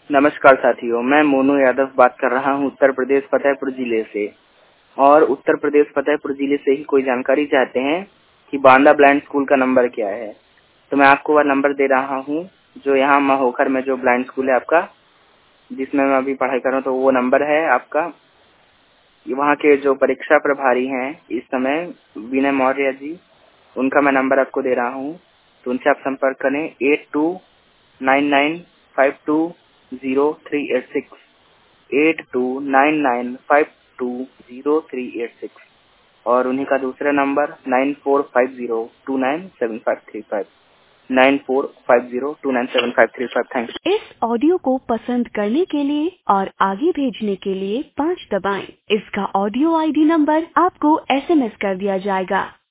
नमस्कार साथियों, मैं मोनू यादव बात कर रहा हूं उत्तर प्रदेश फतेहपुर जिले से। और उत्तर प्रदेश फतेहपुर जिले से ही कोई जानकारी चाहते हैं कि बांदा ब्लाइंड स्कूल का नंबर क्या है, तो मैं आपको वह नंबर दे रहा हूं जो यहाँ महोकर में जो ब्लाइंड स्कूल है आपका, जिसमें मैं अभी पढ़ाई कर रहा हूं, तो वो नंबर है आपका। वहाँ के जो परीक्षा प्रभारी हैं इस समय विनय मौर्य जी, उनका मैं नंबर आपको दे रहा हूँ, तो उनसे आप संपर्क करें 8299520386 8299520386 और उन्हीं का दूसरा नंबर 9450297535 9450297535। थैंक्स। इस ऑडियो को पसंद करने के लिए और आगे भेजने के लिए 5 दबाएं। इसका ऑडियो आईडी नंबर आपको SMS कर दिया जाएगा।